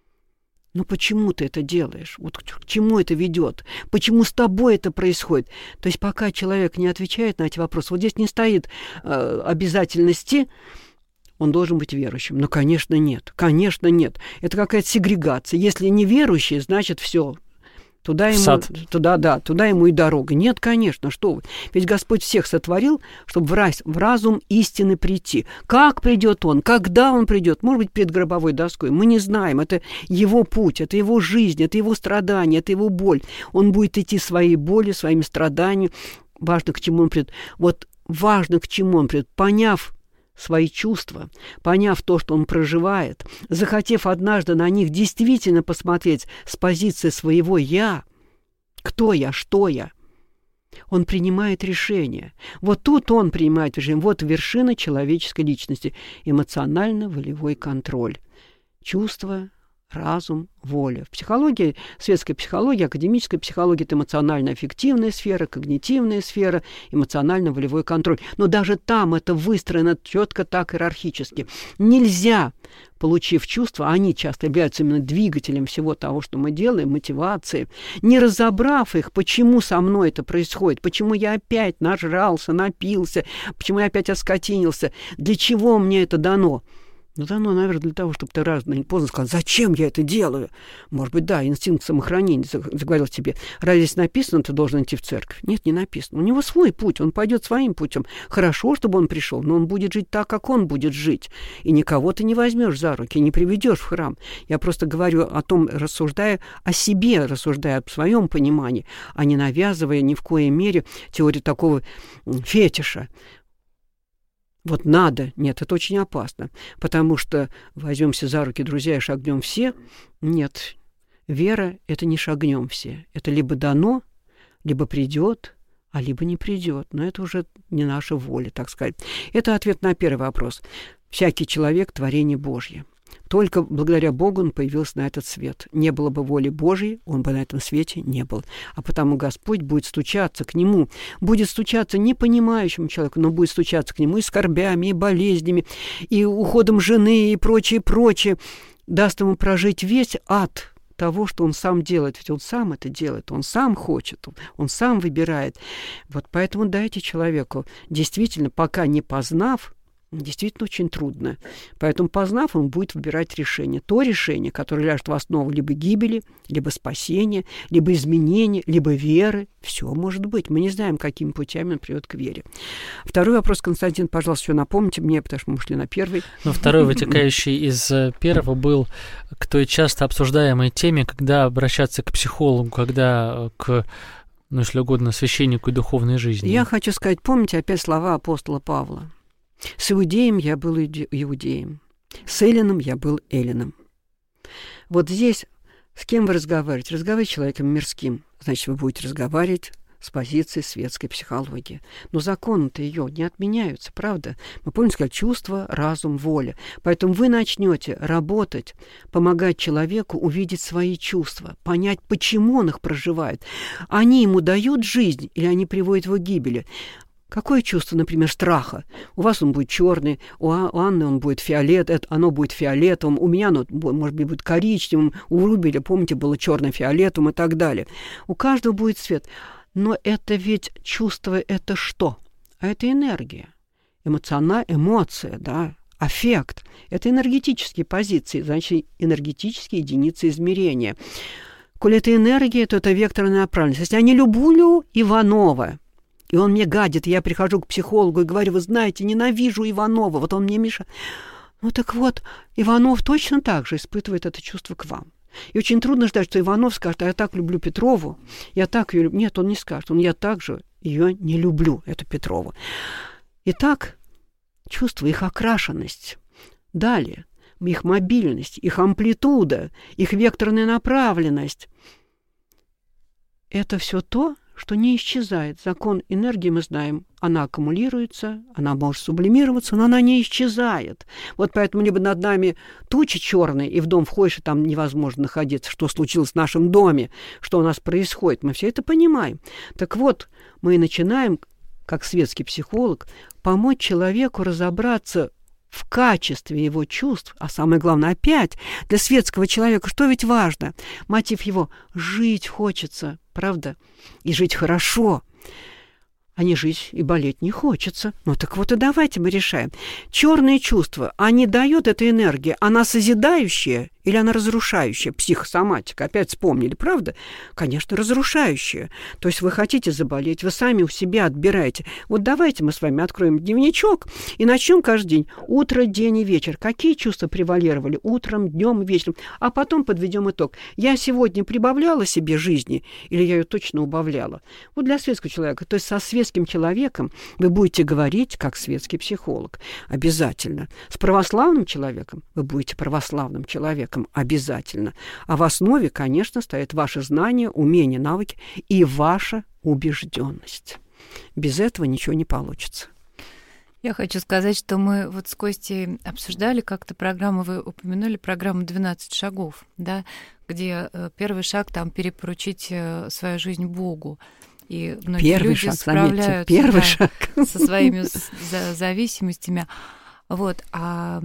ну почему ты это делаешь? Вот к чему это ведет? Почему с тобой это происходит? То есть пока человек не отвечает на эти вопросы, вот здесь не стоит э, обязательности, он должен быть верующим. Ну, конечно, нет. Конечно, нет. Это какая-то сегрегация. Если не верующий, значит, все. Туда ему, туда, да, туда ему и дорога. Нет, конечно, что вы. Ведь Господь всех сотворил, чтобы в, раз, в разум истины прийти. Как придет Он? Когда Он придет? Может быть, перед гробовой доской? Мы не знаем. Это Его путь, это Его жизнь, это Его страдания, это Его боль. Он будет идти своей болью, своими страданиями. Важно, к чему Он придет. Вот важно, к чему Он придет. Поняв свои чувства, поняв то, что он проживает, захотев однажды на них действительно посмотреть с позиции своего «я», кто я, что я, он принимает решение. Вот тут он принимает решение. Вот вершина человеческой личности. Эмоционально-волевой контроль. Чувство, разум, воля. В психологии, светской психологии, академической психологии – это эмоционально-аффективная сфера, когнитивная сфера, эмоционально-волевой контроль. Но даже там это выстроено четко так иерархически. Нельзя, получив чувства, они часто являются именно двигателем всего того, что мы делаем, мотивацией, не разобрав их, почему со мной это происходит, почему я опять нажрался, напился, почему я опять оскотинился, для чего мне это дано. Ну, дано, наверное, для того, чтобы ты рано или поздно сказал, зачем я это делаю? Может быть, да, инстинкт самохранения заговорил тебе. Разве здесь написано, ты должен идти в церковь? Нет, не написано. У него свой путь, он пойдет своим путем. Хорошо, чтобы он пришел, но он будет жить так, как он будет жить. И никого ты не возьмешь за руки, не приведешь в храм. Я просто говорю о том, рассуждая о себе, рассуждая о своем понимании, а не навязывая ни в коей мере теорию такого фетиша. Вот надо. Нет, это очень опасно. Потому что возьмемся за руки, друзья, и шагнем все. Нет, вера – это не шагнем все. Это либо дано, либо придет, а либо не придет. Но это уже не наша воля, так сказать. Это ответ на первый вопрос. Всякий человек – творение Божье. Только благодаря Богу он появился на этот свет. Не было бы воли Божьей, он бы на этом свете не был. А потому Господь будет стучаться к нему, будет стучаться не понимающему человеку, но будет стучаться к нему и скорбями, и болезнями, и уходом жены, и прочее, прочее. Даст ему прожить весь ад того, что он сам делает. Ведь он сам это делает, он сам хочет, он, он сам выбирает. Вот поэтому дайте человеку, действительно, пока не познав, действительно очень трудно. Поэтому, познав, он будет выбирать решение. То решение, которое ляжет в основу либо гибели, либо спасения, либо изменения, либо веры. Все может быть. Мы не знаем, какими путями он приведет к вере. Второй вопрос, Константин, пожалуйста, еще напомните мне, потому что мы ушли на первый. Ну, второй, вытекающий из первого, был к той часто обсуждаемой теме, когда обращаться к психологу, когда к, ну, если угодно, священнику и духовной жизни. Я хочу сказать, помните опять слова апостола Павла? С иудеем я был иудеем, с эллином я был эллином. Вот здесь с кем вы разговариваете? Разговариваете с человеком мирским, значит, вы будете разговаривать с позиции светской психологии. Но законы-то ее не отменяются, правда? Мы помните, как чувство, разум, воля. Поэтому вы начнете работать, помогать человеку увидеть свои чувства, понять, почему он их проживает. Они ему дают жизнь или они приводят его к гибели? Какое чувство, например, страха? У вас он будет черный, у Анны он будет фиолет, оно будет фиолетовым, у меня оно, может быть, будет коричневым, у Рубеля, помните, было черно-фиолетовым и так далее. У каждого будет цвет. Но это ведь чувство – это что? А это энергия, эмоциональная эмоция, да, аффект. Это энергетические позиции, значит, энергетические единицы измерения. Коль это энергия, то это векторная направленность. Если я не люблю Иванова, и он мне гадит, я прихожу к психологу и говорю, вы знаете, ненавижу Иванова, вот он мне мешает. Ну так вот, Иванов точно так же испытывает это чувство к вам. И очень трудно ждать, что Иванов скажет, а я так люблю Петрову, я так ее люблю. Нет, он не скажет, он я так же ее не люблю, эту Петрову. Итак, чувство, их окрашенность. Далее, их мобильность, их амплитуда, их векторная направленность. Это все то, что не исчезает. Закон энергии мы знаем. Она аккумулируется, она может сублимироваться, но она не исчезает. Вот поэтому либо над нами тучи черные, и в дом входишь, и там невозможно находиться, что случилось в нашем доме, что у нас происходит. Мы все это понимаем. Так вот, мы и начинаем, как светский психолог, помочь человеку разобраться в качестве его чувств, а самое главное, опять, для светского человека, что ведь важно? Мотив его – жить хочется, правда? И жить хорошо, а не жить и болеть не хочется. Ну так вот и давайте мы решаем. Черные чувства, они дают этой энергии, она созидающая или она разрушающая? Психосоматика, опять вспомнили, правда? Конечно, разрушающая. То есть вы хотите заболеть, вы сами у себя отбираете. Вот давайте мы с вами откроем дневничок и начнем каждый день. Утро, день и вечер. Какие чувства превалировали утром, днем и вечером? А потом подведем итог. Я сегодня прибавляла себе жизни или я ее точно убавляла? Вот для светского человека, то есть со светским человеком вы будете говорить как светский психолог. Обязательно. С православным человеком вы будете православным человеком. Обязательно. А в основе, конечно, стоят ваши знания, умения, навыки и ваша убежденность. Без этого ничего не получится. Я хочу сказать, что мы вот с Костей обсуждали как-то программу, вы упомянули программу «двенадцать шагов», да, где первый шаг там перепоручить свою жизнь Богу. И многие первый люди шаг, справляются, заметьте, первый да, шаг. со своими зависимостями. Вот. А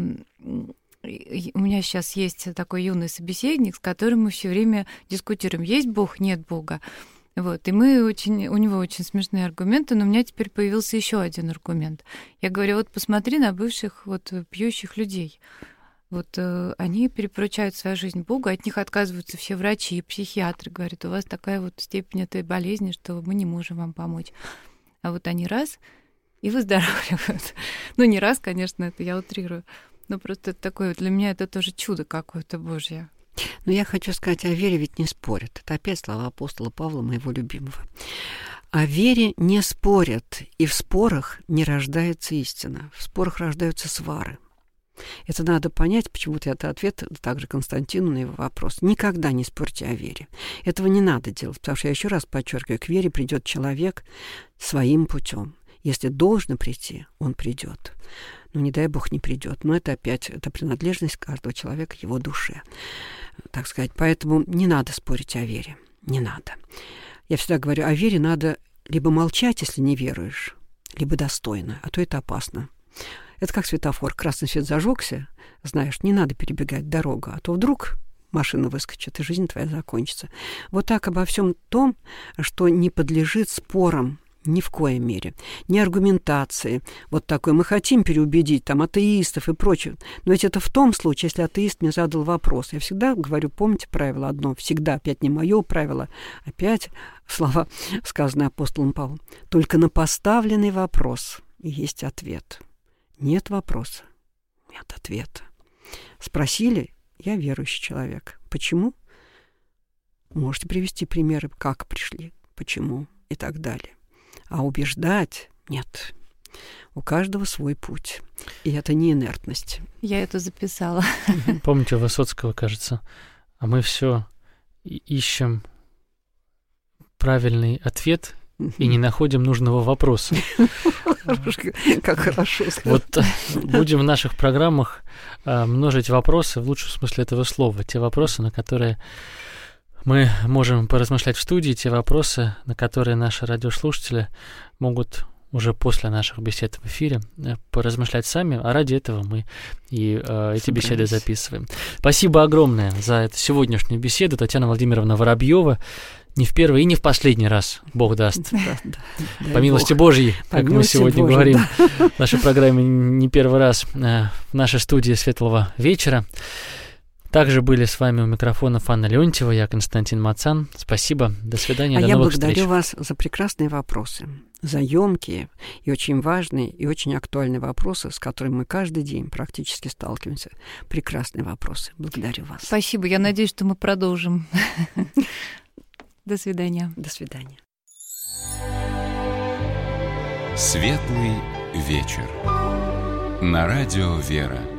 у меня сейчас есть такой юный собеседник, с которым мы все время дискутируем, есть Бог, нет Бога. Вот. И мы очень, у него очень смешные аргументы, но у меня теперь появился еще один аргумент. Я говорю, вот посмотри на бывших вот пьющих людей. Вот э, они перепоручают свою жизнь Богу, от них отказываются все врачи и психиатры, говорят, у вас такая вот степень этой болезни, что мы не можем вам помочь. А вот они раз и выздоравливают. Ну, не раз, конечно, это я утрирую. Но просто это такое, для меня это тоже чудо какое-то Божье. Но я хочу сказать, о вере ведь не спорят. Это опять слова апостола Павла, моего любимого. О вере не спорят, и в спорах не рождается истина. В спорах рождаются свары. Это надо понять, почему-то это ответ также Константину на его вопрос. Никогда не спорьте о вере. Этого не надо делать, потому что я еще раз подчеркиваю, к вере придет человек своим путем. Если должно прийти, он придет. Ну, не дай Бог, не придет. Но это опять это принадлежность каждого человека, его душе, так сказать. Поэтому не надо спорить о вере. Не надо. Я всегда говорю, о вере надо либо молчать, если не веруешь, либо достойно, а то это опасно. Это как светофор. Красный свет зажегся, знаешь, не надо перебегать дорогу, а то вдруг машина выскочит, и жизнь твоя закончится. Вот так обо всем том, что не подлежит спорам, ни в коей мере. Ни аргументации. Вот такой. Мы хотим переубедить там атеистов и прочее. Но ведь это в том случае, если атеист мне задал вопрос. Я всегда говорю, помните правило одно? Всегда, опять не мое правило, опять слова, сказанные апостолом Павлом. Только на поставленный вопрос есть ответ. Нет вопроса, нет ответа. Спросили, я верующий человек. Почему? Можете привести примеры, как пришли, почему и так далее. А убеждать нет. У каждого свой путь. И это не инертность. Я это записала. Помните у Высоцкого, кажется, а мы все ищем правильный ответ и не находим нужного вопроса. Как хорошо. Вот будем в наших программах множить вопросы, в лучшем смысле этого слова. Те вопросы, на которые мы можем поразмышлять в студии, те вопросы, на которые наши радиослушатели могут уже после наших бесед в эфире поразмышлять сами, а ради этого мы и э, эти беседы записываем. Спасибо огромное за эту сегодняшнюю беседу, Татьяна Владимировна Воробьева. Не в первый и не в последний раз, Бог даст. Да, да, По милости Бог. Божьей, как По мы сегодня Божьей, говорим да. в нашей программе не первый раз э, в нашей студии «Светлого вечера». Также были с вами у микрофонов Анна Леонтьева, я Константин Мацан. Спасибо, до свидания, а до новых встреч. А я благодарю вас за прекрасные вопросы, за ёмкие и очень важные и очень актуальные вопросы, с которыми мы каждый день практически сталкиваемся. Прекрасные вопросы. Благодарю вас. Спасибо, я надеюсь, что мы продолжим. До свидания. До свидания. Светлый вечер. На радио «Вера».